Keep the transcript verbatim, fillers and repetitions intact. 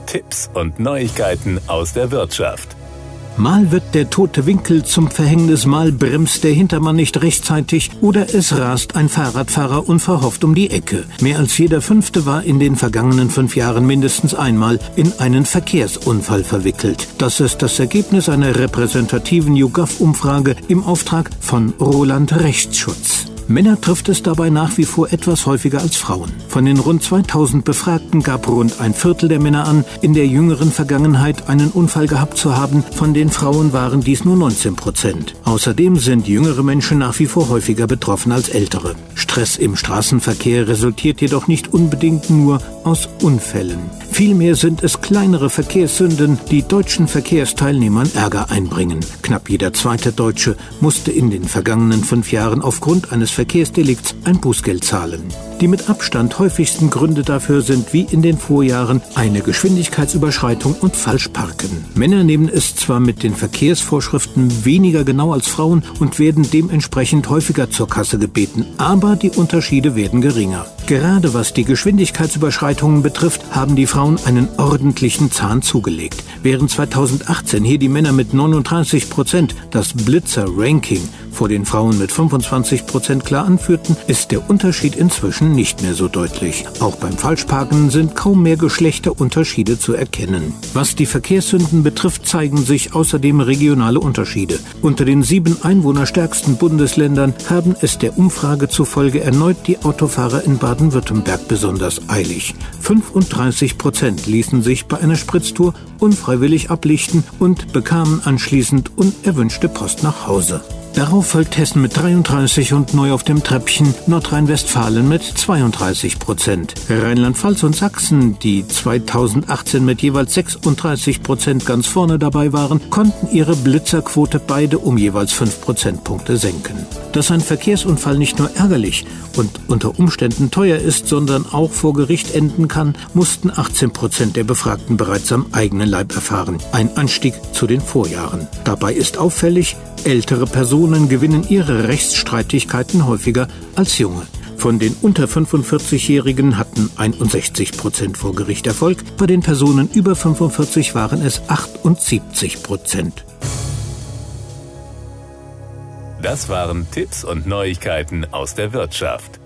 Tipps und Neuigkeiten aus der Wirtschaft. Mal wird der tote Winkel zum Verhängnis, mal bremst der Hintermann nicht rechtzeitig oder es rast ein Fahrradfahrer unverhofft um die Ecke. Mehr als jeder Fünfte war in den vergangenen fünf Jahren mindestens einmal in einen Verkehrsunfall verwickelt. Das ist das Ergebnis einer repräsentativen YouGov-Umfrage im Auftrag von Roland Rechtsschutz. Männer trifft es dabei nach wie vor etwas häufiger als Frauen. Von den rund zweitausend Befragten gab rund ein Viertel der Männer an, in der jüngeren Vergangenheit einen Unfall gehabt zu haben. Von den Frauen waren dies nur neunzehn Prozent. Außerdem sind jüngere Menschen nach wie vor häufiger betroffen als ältere. Stress im Straßenverkehr resultiert jedoch nicht unbedingt nur aus Unfällen. Vielmehr sind es kleinere Verkehrssünden, die deutschen Verkehrsteilnehmern Ärger einbringen. Knapp jeder zweite Deutsche musste in den vergangenen fünf Jahren aufgrund eines Verkehrsdelikts ein Bußgeld zahlen. Die mit Abstand häufigsten Gründe dafür sind wie in den Vorjahren eine Geschwindigkeitsüberschreitung und Falschparken. Männer nehmen es zwar mit den Verkehrsvorschriften weniger genau als Frauen und werden dementsprechend häufiger zur Kasse gebeten, aber die Unterschiede werden geringer. Gerade was die Geschwindigkeitsüberschreitungen betrifft, haben die Frauen einen ordentlichen Zahn zugelegt. Während zweitausendachtzehn hier die Männer mit neununddreißig Prozent das Blitzer-Ranking vor den Frauen mit fünfundzwanzig Prozent klar anführten, ist der Unterschied inzwischen nicht mehr so deutlich. Auch beim Falschparken sind kaum mehr Geschlechterunterschiede zu erkennen. Was die Verkehrssünden betrifft, zeigen sich außerdem regionale Unterschiede. Unter den sieben einwohnerstärksten Bundesländern haben es der Umfrage zufolge erneut die Autofahrer in Baden-Württemberg besonders eilig. fünfunddreißig Prozent ließen sich bei einer Spritztour unfreiwillig ablichten und bekamen anschließend unerwünschte Post nach Hause. Darauf folgt Hessen mit dreiunddreißig und neu auf dem Treppchen Nordrhein-Westfalen mit zweiunddreißig Prozent. Rheinland-Pfalz und Sachsen, die zweitausendachtzehn mit jeweils sechsunddreißig Prozent ganz vorne dabei waren, konnten ihre Blitzerquote beide um jeweils fünf Prozentpunkte senken. Dass ein Verkehrsunfall nicht nur ärgerlich und unter Umständen teuer ist, sondern auch vor Gericht enden kann, mussten achtzehn Prozent der Befragten bereits am eigenen Leib erfahren. Ein Anstieg zu den Vorjahren. Dabei ist auffällig, ältere Personen gewinnen ihre Rechtsstreitigkeiten häufiger als junge. Von den unter fünfundvierzigjährigen hatten einundsechzig Prozent vor Gericht Erfolg, bei den Personen über fünfundvierzig waren es achtundsiebzig Prozent. Das waren Tipps und Neuigkeiten aus der Wirtschaft.